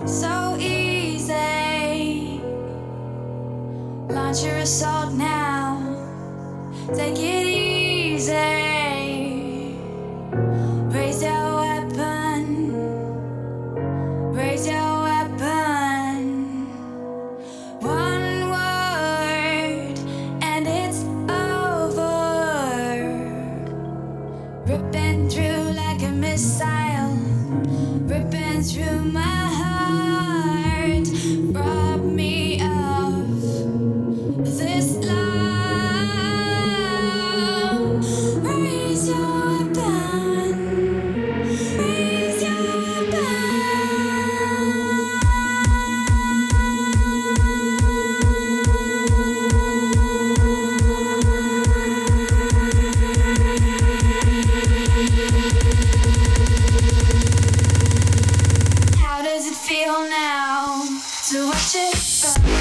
So easy. Launch your assault now. Take it easy. Raise your weapon. Raise your weapon. One word and it's over. Ripping through like a missile. Ripping through my heart. Rob me of this love. Raise your weapon. Raise your How does it feel now to watch it burn?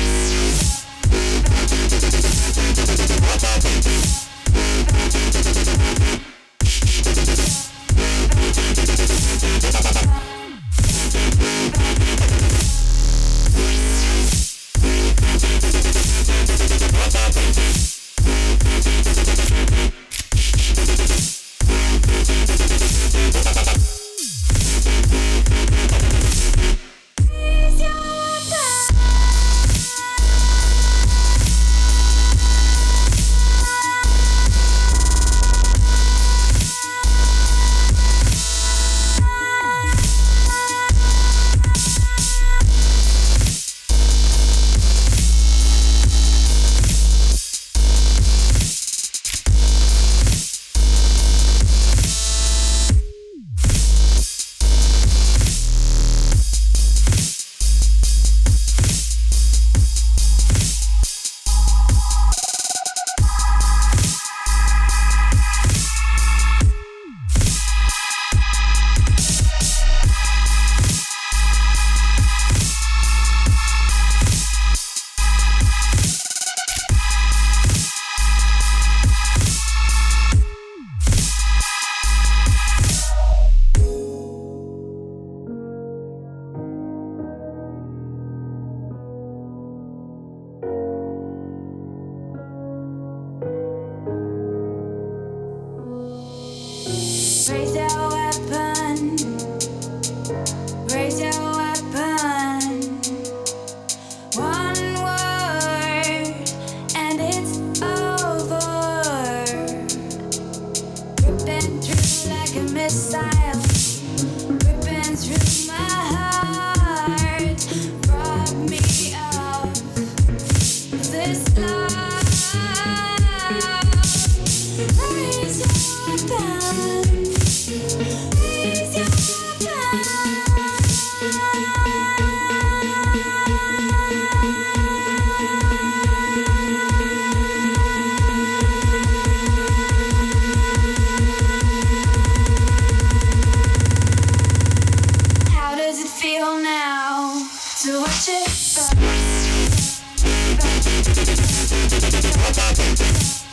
Raise your weapon. Raise your weapon. One word and it's over. Ripping through like a missile. Ripping through my heart. Rob me of this love. Raise your weapon. Raise your How does it feel now to watch it burn?